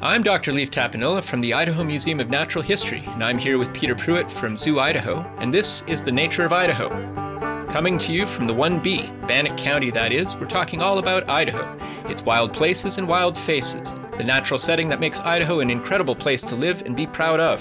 I'm Dr. Leif Tapinola from the Idaho Museum of Natural History, and I'm here with Peter Pruitt from Zoo Idaho, and this is The Nature of Idaho. Coming to you from the 1B, Bannock County that is, we're talking all about Idaho, its wild places and wild faces, the natural setting that makes Idaho an incredible place to live and be proud of.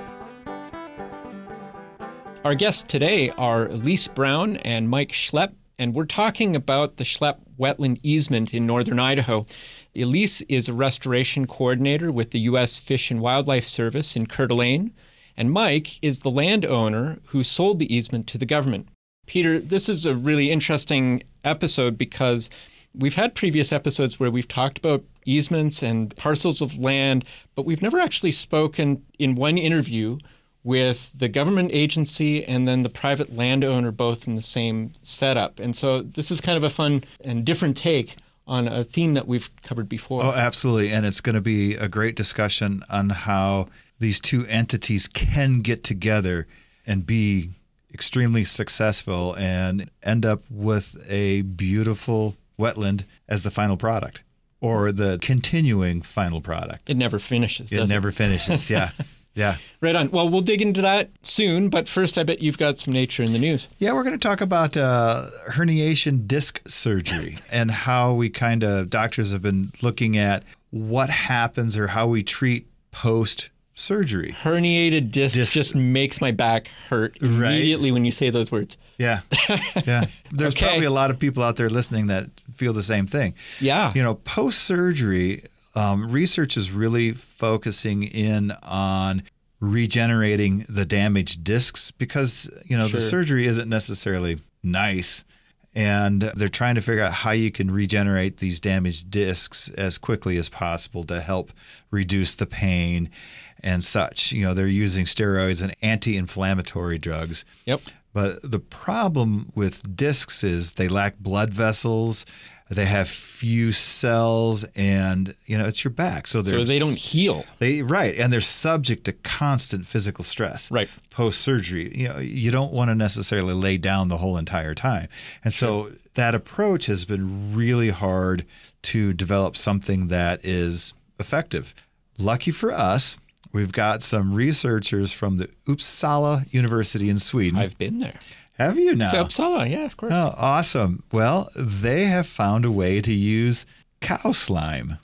Our guests today are Elise Brown and Mike Schlepp, and we're talking about the Schlepp Wetland Easement in northern Idaho. Elise is a restoration coordinator with the U.S. Fish and Wildlife Service in Coeur d'Alene, and Mike is the landowner who sold the easement to the government. Peter, this is a really interesting episode because we've had previous episodes where we've talked about easements and parcels of land, but we've never actually spoken in one interview with the government agency and then the private landowner both in the same setup. And so this is kind of a fun and different take on a theme that we've covered before. Oh, absolutely. And it's going to be a great discussion on how these two entities can get together and be extremely successful and end up with a beautiful wetland as the final product or the continuing final product. It never finishes, does it? It never finishes, yeah. Yeah. Right on. Well, we'll dig into that soon, but first I bet you've got some nature in the news. Yeah, we're going to talk about herniation disc surgery and how doctors have been looking at what happens or how we treat post-surgery. Herniated disc just makes my back hurt immediately when you say those words. Yeah. Yeah. There's probably a lot of people out there listening that feel the same thing. Yeah. You know, post-surgery, research is really focusing in on regenerating the damaged discs because, the surgery isn't necessarily nice. And they're trying to figure out how you can regenerate these damaged discs as quickly as possible to help reduce the pain and such. They're using steroids and anti-inflammatory drugs. Yep. But the problem with discs is they lack blood vessels. They have few cells, and it's your back, so they don't heal. And they're subject to constant physical stress. Right. Post-surgery, you don't want to necessarily lay down the whole entire time, and so that approach has been really hard to develop something that is effective. Lucky for us, we've got some researchers from the Uppsala University in Sweden. I've been there. Have you now? Uppsala, yeah, of course. Oh, awesome. Well, they have found a way to use cow slime.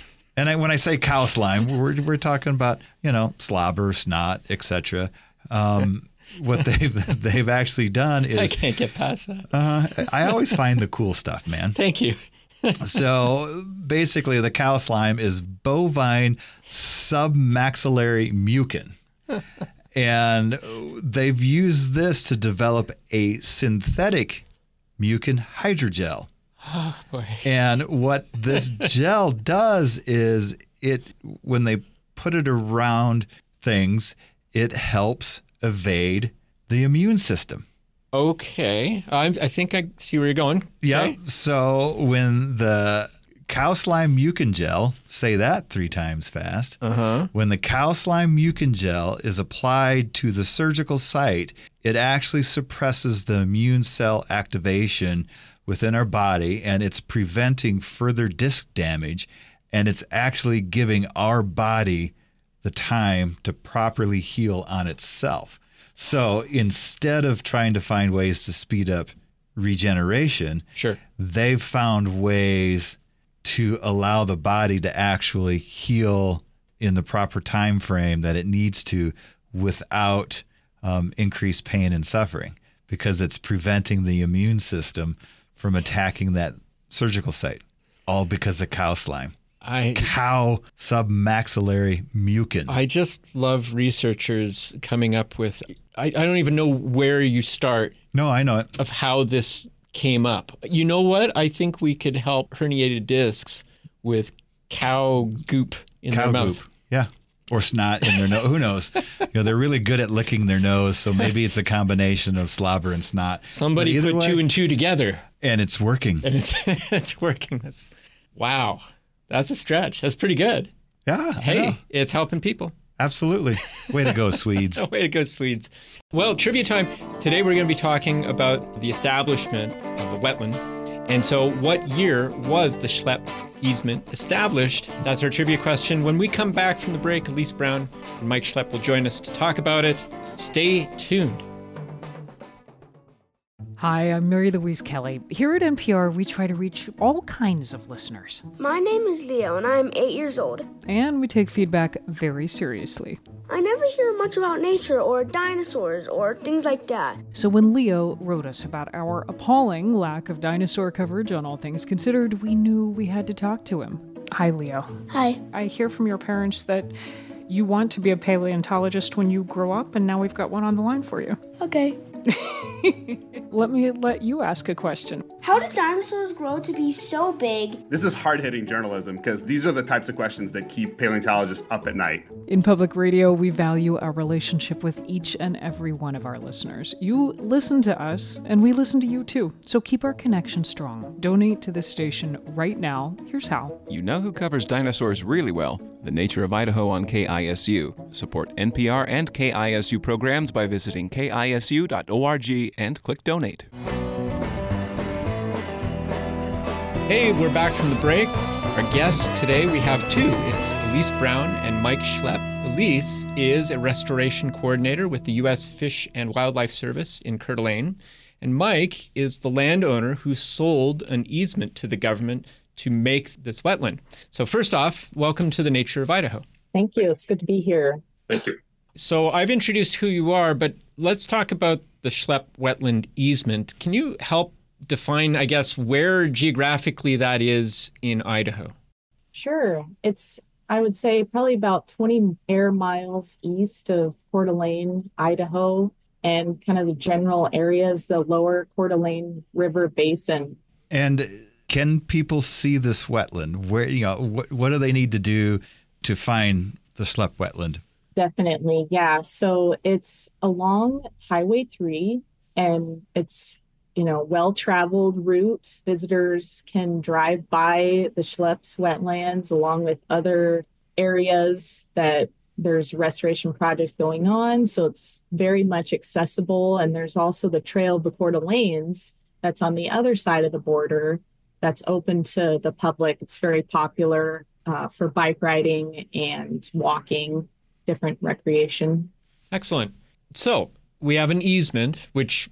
And when I say cow slime, we're talking about, slobber, snot, etc. What they've actually done is... I can't get past that. I always find the cool stuff, man. Thank you. So basically, the cow slime is bovine submaxillary mucin. And they've used this to develop a synthetic mucin hydrogel. Oh, boy. And what this gel does is when they put it around things, it helps evade the immune system. Okay. I think I see where you're going. Yeah. Okay. So when the cow slime mucin gel, say that 3 times fast. When the cow slime mucin gel is applied to the surgical site, it actually suppresses the immune cell activation within our body, and it's preventing further disc damage, and it's actually giving our body the time to properly heal on itself. So instead of trying to find ways to speed up regeneration, they've found ways to allow the body to actually heal in the proper time frame that it needs to without increased pain and suffering, because it's preventing the immune system from attacking that surgical site, all because of cow slime. Cow submaxillary mucin. I just love researchers coming up with, I don't even know where you start. No, I know it. Of how this came up. You know what? I think we could help herniated discs with cow goop in their mouth. Goop. Yeah. Or snot in their nose. Who knows? They're really good at licking their nose, so maybe it's a combination of slobber and snot. Somebody put 2 and 2 together. And it's working. And it's working. Wow. That's a stretch. That's pretty good. Yeah. Hey, it's helping people. Absolutely. Way to go, Swedes. Way to go, Swedes. Well, trivia time. Today we're going to be talking about the establishment of a wetland. And so what year was the Schlepp easement established? That's our trivia question. When we come back from the break, Elise Brown and Mike Schlepp will join us to talk about it. Stay tuned. Hi, I'm Mary Louise Kelly. Here at NPR, we try to reach all kinds of listeners. My name is Leo, and I'm 8 years old. And we take feedback very seriously. I never hear much about nature or dinosaurs or things like that. So when Leo wrote us about our appalling lack of dinosaur coverage on All Things Considered, we knew we had to talk to him. Hi, Leo. Hi. I hear from your parents that you want to be a paleontologist when you grow up, and now we've got one on the line for you. Okay. Let me let you ask a question. How did dinosaurs grow to be so big? This is hard-hitting journalism because these are the types of questions that keep paleontologists up at night. In public radio, we value our relationship with each and every one of our listeners. You listen to us, and we listen to you too. So keep our connection strong. Donate to this station right now. Here's how. You know who covers dinosaurs really well? The Nature of Idaho on KISU. Support NPR and KISU programs by visiting kisu.org and click donate. Hey, we're back from the break. Our guests today, we have two. It's Elise Brown and Mike Schlepp. Elise is a restoration coordinator with the U.S. Fish and Wildlife Service in Coeur d'Alene. And Mike is the landowner who sold an easement to the government to make this wetland. So first off, welcome to the Nature of Idaho. Thank you. It's good to be here. Thank you. So I've introduced who you are, but let's talk about the Schlepp wetland easement. Can you help define, I guess, where geographically that is in Idaho? Sure. It's, I would say, probably about 20 air miles east of Coeur d'Alene, Idaho, and kind of the general areas, the lower Coeur d'Alene River Basin. And can people see this wetland? Where, what do they need to do to find the Schlepp wetland? Definitely, yeah. So it's along Highway 3, and it's, well-traveled route. Visitors can drive by the Schlepp's wetlands along with other areas that there's restoration projects going on. So it's very much accessible. And there's also the Trail of the Coeur d'Alenes that's on the other side of the border that's open to the public. It's very popular for bike riding and walking, different recreation. Excellent. So we have an easement, which,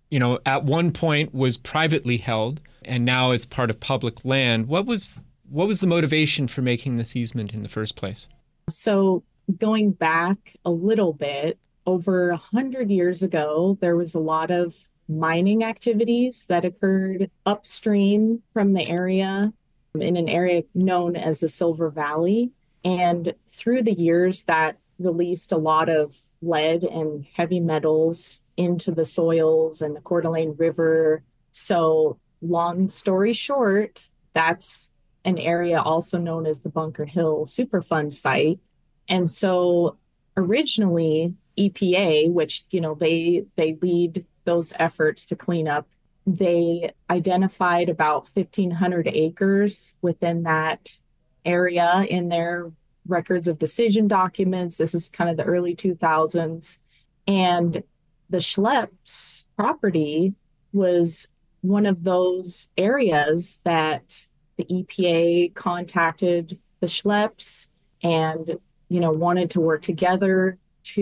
at one point was privately held, and now it's part of public land. What was the motivation for making this easement in the first place? So going back a little bit, over 100 years ago, there was a lot of mining activities that occurred upstream from the area in an area known as the Silver Valley. And through the years, that released a lot of lead and heavy metals into the soils and the Coeur d'Alene River. So long story short, that's an area also known as the Bunker Hill Superfund site. And so originally EPA, which, they lead those efforts to clean up, they identified about 1,500 acres within that area in their records of decision documents. This is kind of the early 2000s. And the Schlepp's property was one of those areas that the EPA contacted the Schlepp's and, wanted to work together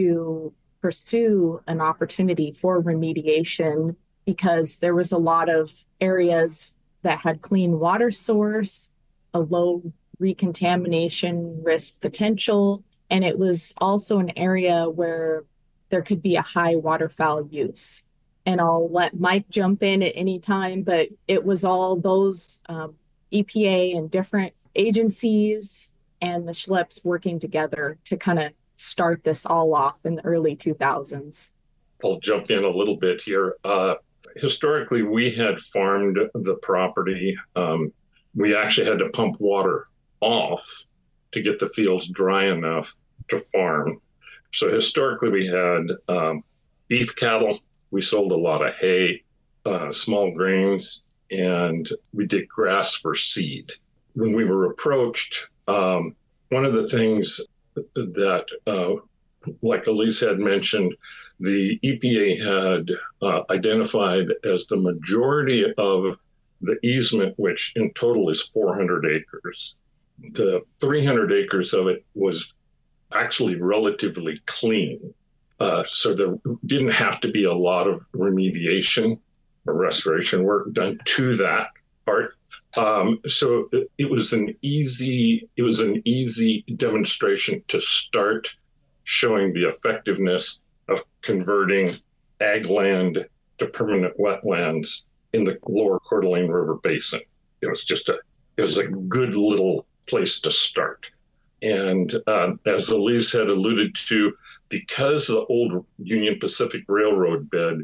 to pursue an opportunity for remediation, because there was a lot of areas that had clean water source, a low recontamination risk potential, and it was also an area where there could be a high waterfowl use. And I'll let Mike jump in at any time, but it was all those EPA and different agencies and the Schlepp's working together to kind of start this all off in the early 2000s. I'll jump in a little bit here. Historically, we had farmed the property. We actually had to pump water off to get the fields dry enough to farm. So historically, we had beef cattle. We sold a lot of hay, small grains, and we did grass for seed. When we were approached, one of the things that, like Elise had mentioned, the EPA had identified as the majority of the easement, which in total is 400 acres, the 300 acres of it was actually relatively clean. So there didn't have to be a lot of remediation or restoration work done to that part. So it was an easy demonstration to start showing the effectiveness of converting ag land to permanent wetlands in the lower Coeur d'Alene River Basin. It was a good little place to start. And as Elise had alluded to, because the old Union Pacific Railroad bed,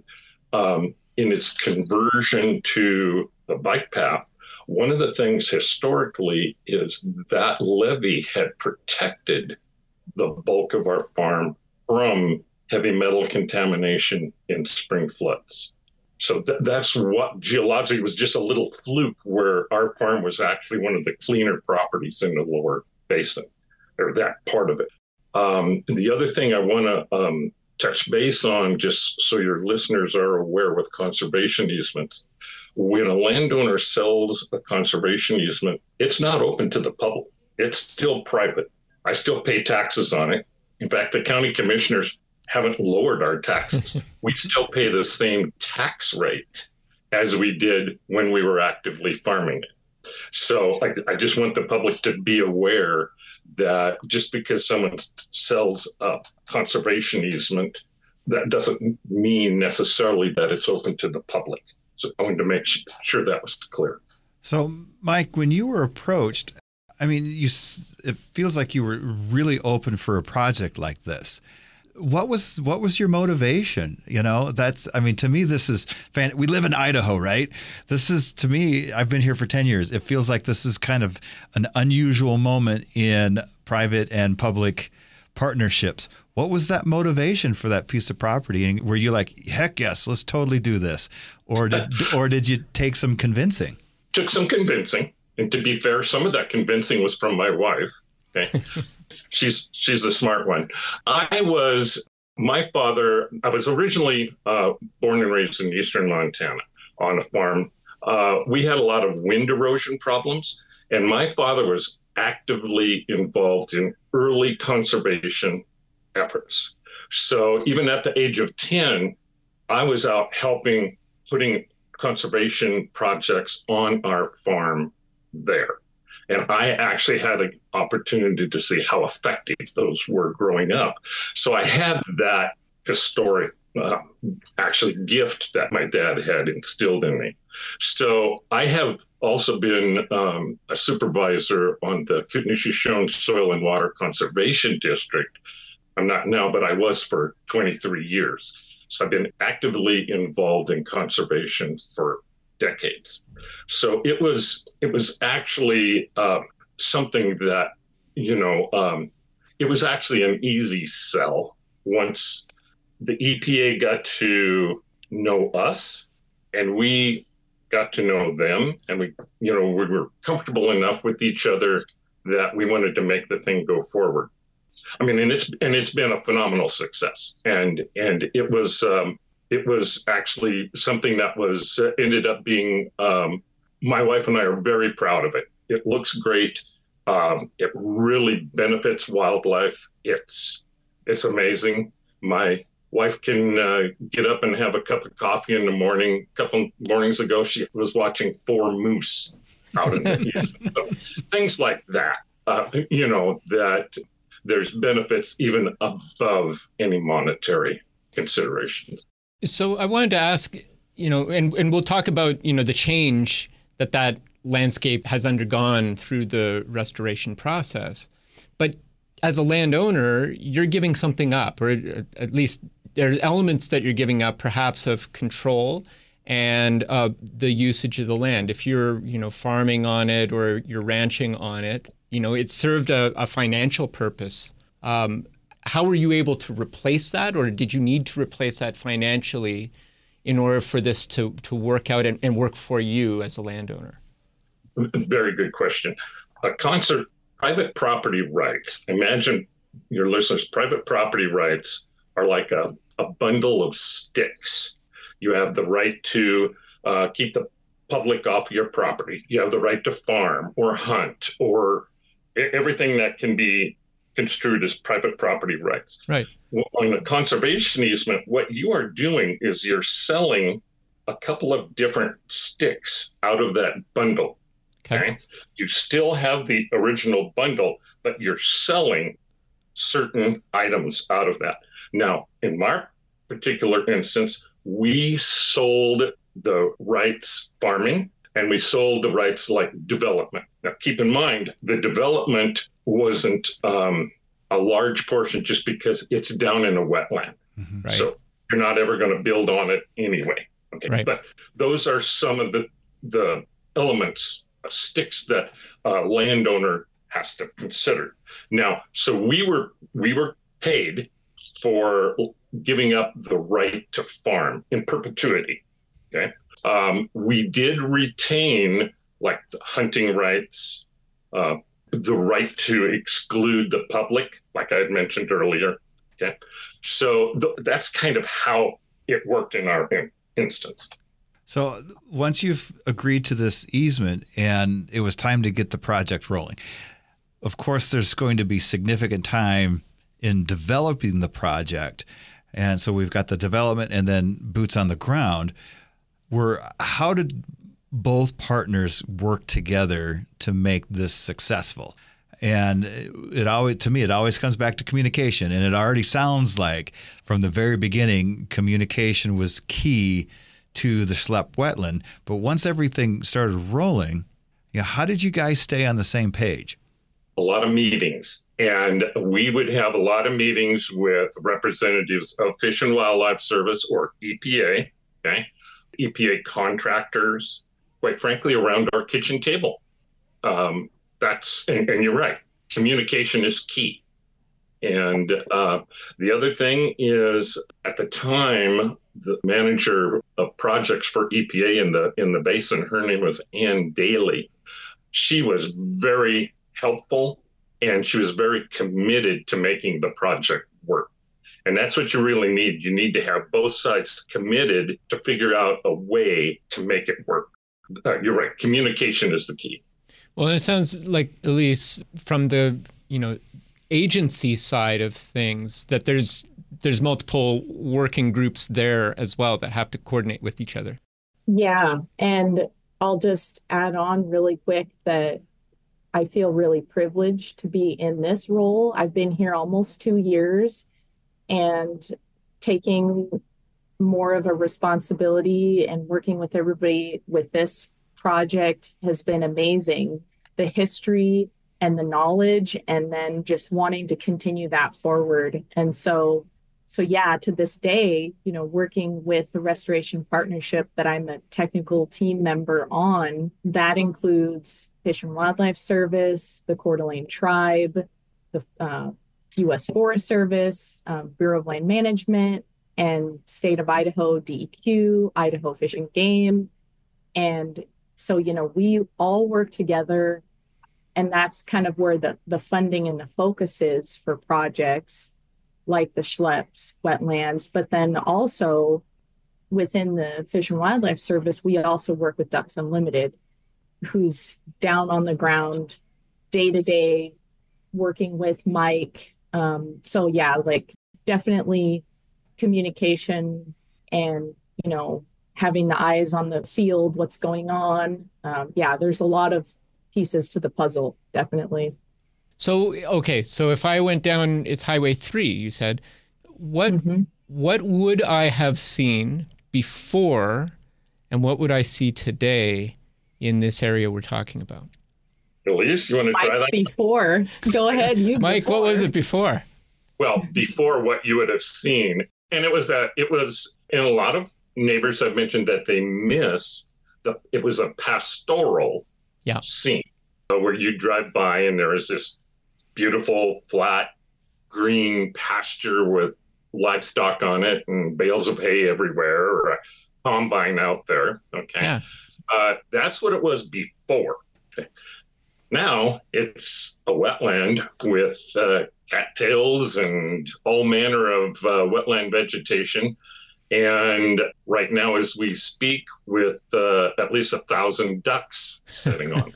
in its conversion to the bike path, one of the things historically is that levee had protected the bulk of our farm from heavy metal contamination in spring floods. So that's what geologically was just a little fluke where our farm was actually one of the cleaner properties in the lower basin, or that part of it. The other thing I want to touch base on, just so your listeners are aware with conservation easements, when a landowner sells a conservation easement, it's not open to the public. It's still private. I still pay taxes on it. In fact, the county commissioners haven't lowered our taxes. We still pay the same tax rate as we did when we were actively farming it. So I just want the public to be aware that just because someone sells a conservation easement, that doesn't mean necessarily that it's open to the public. So I wanted to make sure that was clear. So, Mike, when you were approached, I mean, it feels like you were really open for a project like this. What was your motivation? You know, to me, this is we live in Idaho, right? This is, to me, I've been here for 10 years. It feels like this is kind of an unusual moment in private and public partnerships. What was that motivation for that piece of property? And were you like, heck yes, let's totally do this? Or did you take some convincing? Took some convincing. And to be fair, some of that convincing was from my wife. Okay. She's the smart one. I was originally born and raised in eastern Montana on a farm. We had a lot of wind erosion problems, and my father was actively involved in early conservation efforts. So even at the age of 10, I was out helping putting conservation projects on our farm there. And I actually had an opportunity to see how effective those were growing up. So I had that historic gift that my dad had instilled in me. So I have also been a supervisor on the Kootenai-Shoshone Soil and Water Conservation District. I'm not now, but I was for 23 years. So I've been actively involved in conservation for decades. So it was actually something that, it was actually an easy sell once the EPA got to know us and we got to know them, and we were comfortable enough with each other that we wanted to make the thing go forward. I mean, and it's been a phenomenal success, and it was actually something that was ended up being, my wife and I are very proud of it. It looks great. It really benefits wildlife. It's amazing. My wife can get up and have a cup of coffee in the morning. A couple mornings ago, she was watching 4 moose out in the so things like that, that there's benefits even above any monetary considerations. So I wanted to ask, and we'll talk about, the change that landscape has undergone through the restoration process. But as a landowner, you're giving something up, or at least there are elements that you're giving up, perhaps of control and the usage of the land. If you're, farming on it or you're ranching on it, it served a financial purpose. How were you able to replace that, or did you need to replace that financially in order for this to work out and work for you as a landowner? Very good question. Private property rights. Imagine your listeners, private property rights are like a bundle of sticks. You have the right to keep the public off your property. You have the right to farm or hunt or everything that can be construed as private property rights. Right. On a conservation easement, what you are doing is you're selling a couple of different sticks out of that bundle. Okay. You still have the original bundle, but you're selling certain items out of that. Now, in my particular instance, we sold the rights farming and we sold the rights like development. Now, keep in mind, the development wasn't a large portion just because it's down in a wetland. Mm-hmm. Right. So you're not ever going to build on it anyway. Okay. Right. But those are some of the elements, sticks that a landowner has to consider. Now, so we were paid for giving up the right to farm in perpetuity. Okay. We did retain like the hunting rights, the right to exclude the public, like I had mentioned earlier. Okay. So that's kind of how it worked in our instance. So once you've agreed to this easement and it was time to get the project rolling, of course, there's going to be significant time in developing the project. And so we've got the development and then boots on the ground. How did both partners work together to make this successful? And to me, it always comes back to communication. And it already sounds like from the very beginning, communication was key to the Schlepp wetland. But once everything started rolling, how did you guys stay on the same page? A lot of meetings. And we would have a lot of meetings with representatives of Fish and Wildlife Service, or EPA, okay? EPA contractors, quite frankly, around our kitchen table. And you're right, communication is key. And the other thing is, at the time, the manager of projects for EPA in the basin, her name was Ann Daly. She was very helpful and she was very committed to making the project work. And that's what you really need. You need to have both sides committed to figure out a way to make it work. You're right. Communication is the key. Well, it sounds like, Elise, from the agency side of things, that there's multiple working groups there as well that have to coordinate with each other. Yeah, and I'll just add on really quick that I feel really privileged to be in this role. I've been here almost 2 years, and taking more of a responsibility and working with everybody with this project has been amazing. The history and the knowledge, and then just wanting to continue that forward. And so yeah, to this day, working with the Restoration Partnership that I'm a technical team member on, that includes Fish and Wildlife Service, the Coeur d'Alene Tribe, the U.S. Forest Service, Bureau of Land Management, and State of Idaho, DEQ, Idaho Fish and Game. And so, we all work together, and that's kind of where the funding and the focus is for projects like the Schlepp's wetlands. But then also within the Fish and Wildlife Service, we also work with Ducks Unlimited, who's down on the ground day to day working with Mike. So yeah, like definitely communication and, having the eyes on the field, what's going on. Yeah, there's a lot of pieces to the puzzle, definitely. So, okay, so if I went down, it's Highway 3, you said, what would I have seen before and what would I see today in this area we're talking about? Elise, you want to try that? Before. Go ahead. Mike, what was it before? Well, before what you would have seen. And it was in a lot of neighbors have mentioned that they miss it was a pastoral scene where you drive by and there is this beautiful flat green pasture with livestock on it and bales of hay everywhere, or a combine out there. Okay. Yeah. That's what it was before. Okay. Now it's a wetland with cattails and all manner of wetland vegetation. And right now, as we speak, with at least 1,000 ducks sitting on.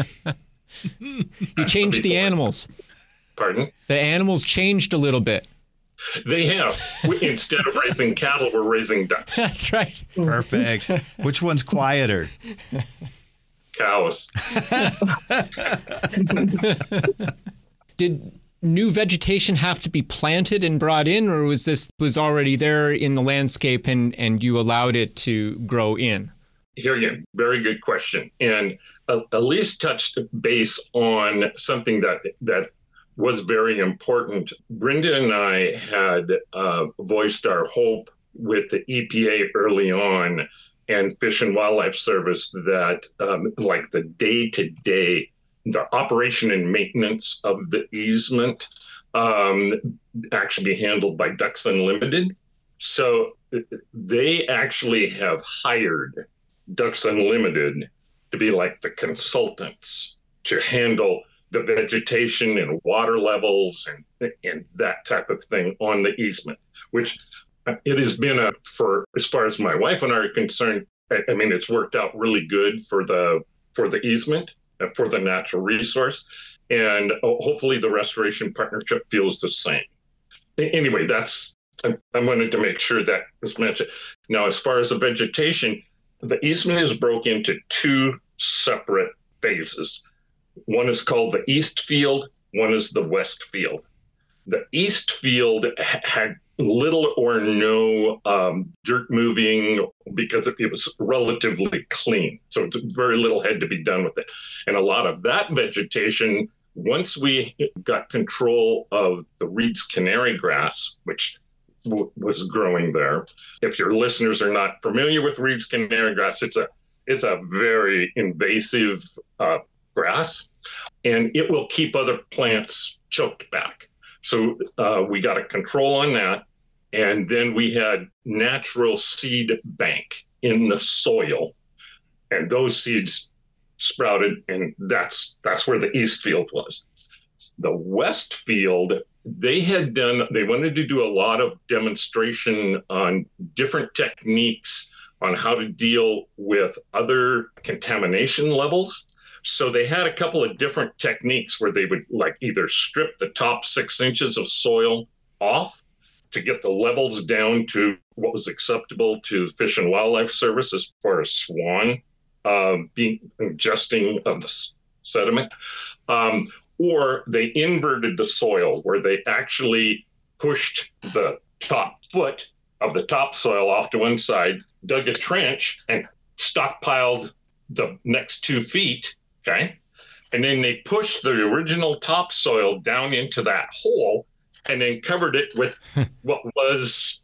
You changed the animals. Pardon? The animals changed a little bit. They have. Instead of raising cattle, we're raising ducks. That's right. Perfect. Which one's quieter? Cows. Did new vegetation have to be planted and brought in, or was already there in the landscape and you allowed it to grow in? Here again, very good question. And Elise touched base on something that was very important. Brenda and I had voiced our hope with the EPA early on and Fish and Wildlife Service that like the day-to-day, the operation and maintenance of the easement actually be handled by Ducks Unlimited. So they actually have hired Ducks Unlimited to be like the consultants to handle the vegetation and water levels and that type of thing on the easement, which it has been for as far as my wife and I are concerned, I mean, it's worked out really good for the easement, for the natural resource, and hopefully the restoration partnership feels the same. Anyway, I wanted to make sure that was mentioned. Now, as far as the vegetation, the easement is broken into two separate phases. One is called the East Field, one is the West Field. The East Field had little or no dirt moving because it was relatively clean. So very little had to be done with it. And a lot of that vegetation, once we got control of the Reed's canary grass, which was growing there. If your listeners are not familiar with Reed's canary grass, it's a very invasive grass, and it will keep other plants choked back. So we got a control on that. And then we had natural seed bank in the soil, and those seeds sprouted, and that's where the East Field was. The West Field, they wanted to do a lot of demonstration on different techniques on how to deal with other contamination levels. So they had a couple of different techniques where they would like either strip the top 6 inches of soil off to get the levels down to what was acceptable to Fish and Wildlife Service as far as swan ingesting of the sediment, or they inverted the soil where they actually pushed the top foot of the topsoil off to one side, dug a trench, and stockpiled the next 2 feet, okay? And then they pushed the original topsoil down into that hole and then covered it with what was,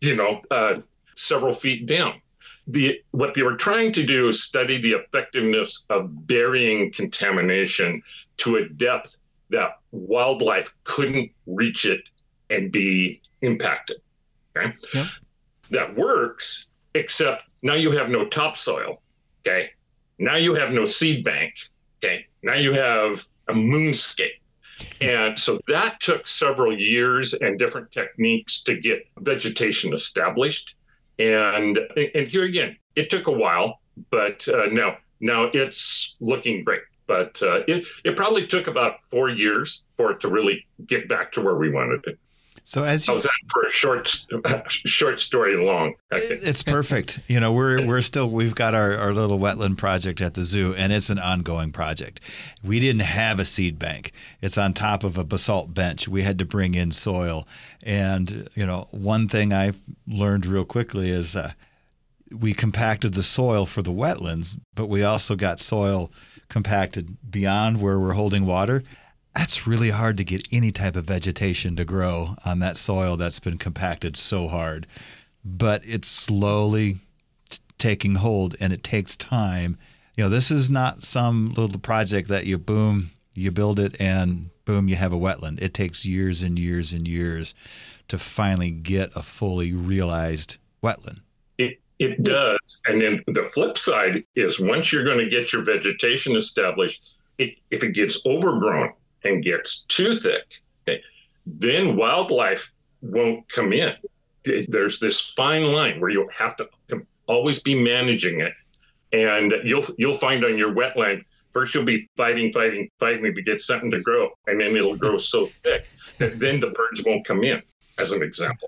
several feet down. What they were trying to do is study the effectiveness of burying contamination to a depth that wildlife couldn't reach it and be impacted. Okay? Yeah. That works, except now you have no topsoil. Okay. Now you have no seed bank. Okay. Now you have a moonscape. And so that took several years and different techniques to get vegetation established. And here again, it took a while, but now it's looking great. But it probably took about 4 years for it to really get back to where we wanted it. So as you, how's that for a short story long? It's perfect. We've got our little wetland project at the zoo, and it's an ongoing project. We didn't have a seed bank. It's on top of a basalt bench. We had to bring in soil. And, one thing I've learned real quickly is we compacted the soil for the wetlands, but we also got soil compacted beyond where we're holding water. That's really hard to get any type of vegetation to grow on that soil that's been compacted so hard. But it's slowly taking hold, and it takes time. This is not some little project that you build it, and boom, you have a wetland. It takes years and years and years to finally get a fully realized wetland. It does. And then the flip side is once you're going to get your vegetation established, if it gets overgrown and gets too thick, okay, then wildlife won't come in. there's this fine line where you have to always be managing it. And you'll find on your wetland, first you'll be fighting to get something to grow, and then it'll grow so thick that then the birds won't come in, as an example.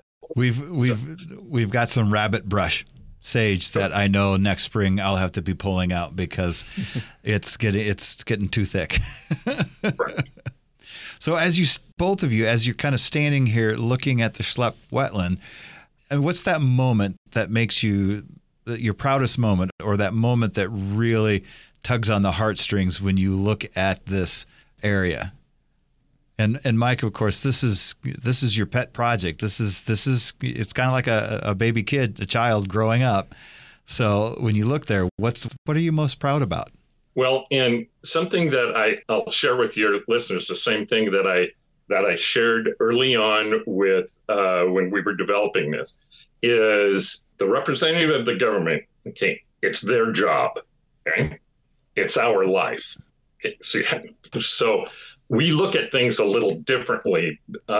We've got some rabbit brush sage that I know next spring I'll have to be pulling out because it's getting too thick. Right. So both of you, as you're kind of standing here looking at the Schlepp wetland, and what's that moment that makes you your proudest moment, or that moment that really tugs on the heartstrings when you look at this area? And Mike, of course, this is your pet project. This is it's kind of like a baby kid, a child growing up. So when you look there, what are you most proud about? Well, and something that I'll share with your listeners, the same thing that I shared early on with when we were developing this, is the representative of the government. Okay, it's their job. Okay, it's our life. Okay, so we look at things a little differently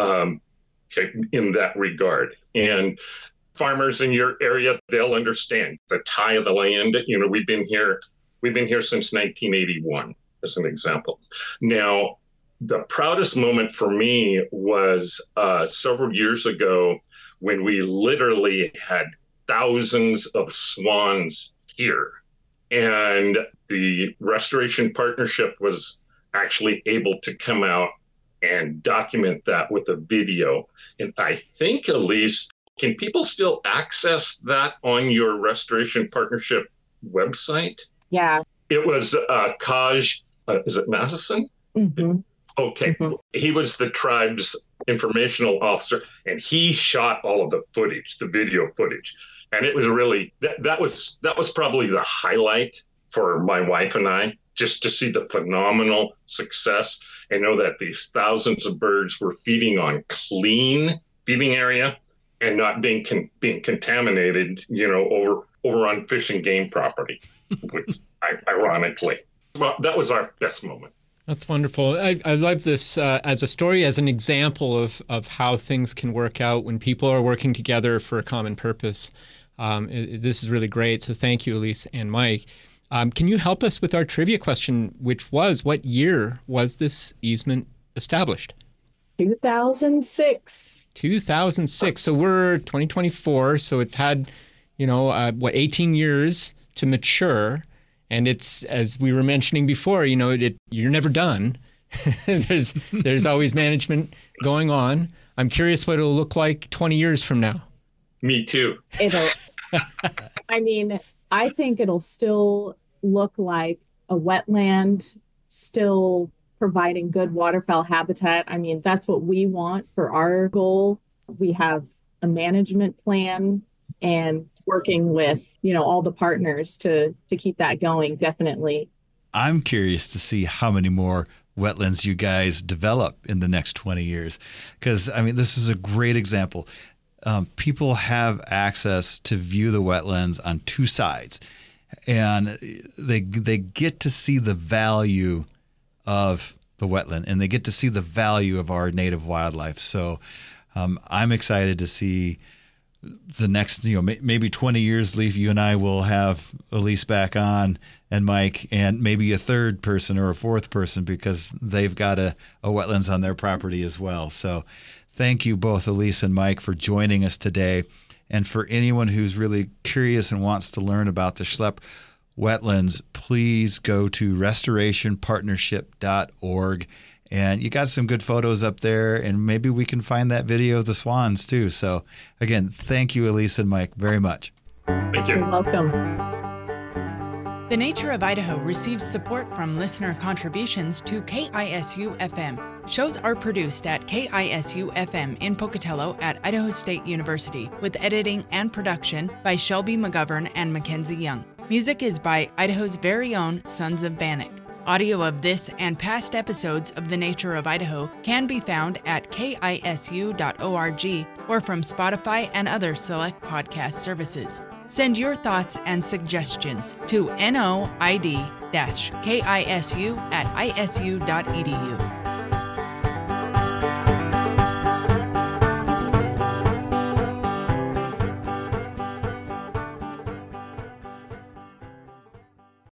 in that regard. And farmers in your area, they'll understand the tie of the land. You know, we've been here since 1981, as an example. Now, the proudest moment for me was several years ago when we literally had thousands of swans here. And the Restoration Partnership was actually able to come out and document that with a video. And I think, Elise, can people still access that on your Restoration Partnership website? Yeah. It was Kaj, is it Madison? Mm-hmm. Okay. Mm-hmm. He was the tribe's informational officer, and he shot all of the footage, the video footage. And it was really, that was probably the highlight for my wife and I, just to see the phenomenal success and know that these thousands of birds were feeding on clean feeding area and not being contaminated, over on fish and game property, which ironically, well, that was our best moment. That's wonderful. I love this as a story, as an example of how things can work out when people are working together for a common purpose. This is really great. So thank you, Elise and Mike. Can you help us with our trivia question, which was, what year was this easement established? 2006. 2006. So we're 2024. So it's had, 18 years to mature. And it's, as we were mentioning before, you're never done. There's always management going on. I'm curious what it'll look like 20 years from now. Me too. I think it'll still look like a wetland, still providing good waterfowl habitat. I mean, that's what we want for our goal. We have a management plan and working with, all the partners to keep that going, definitely. I'm curious to see how many more wetlands you guys develop in the next 20 years. Because, this is a great example. People have access to view the wetlands on two sides, and they get to see the value of the wetland, and they get to see the value of our native wildlife. So I'm excited to see the next, maybe 20 years, Leif, you and I will have Elise back on, and Mike, and maybe a third person or a fourth person, because they've got a wetlands on their property as well. So thank you both, Elise and Mike, for joining us today. And for anyone who's really curious and wants to learn about the Schlepp wetlands, please go to restorationpartnership.org. And you got some good photos up there, and maybe we can find that video of the swans too. So again, thank you, Elise and Mike, very much. Thank you. You're welcome. The Nature of Idaho receives support from listener contributions to KISU-FM. Shows are produced at KISU-FM in Pocatello at Idaho State University, with editing and production by Shelby McGovern and Mackenzie Young. Music is by Idaho's very own Sons of Bannock. Audio of this and past episodes of The Nature of Idaho can be found at kisu.org or from Spotify and other select podcast services. Send your thoughts and suggestions to noid-kisu@isu.edu.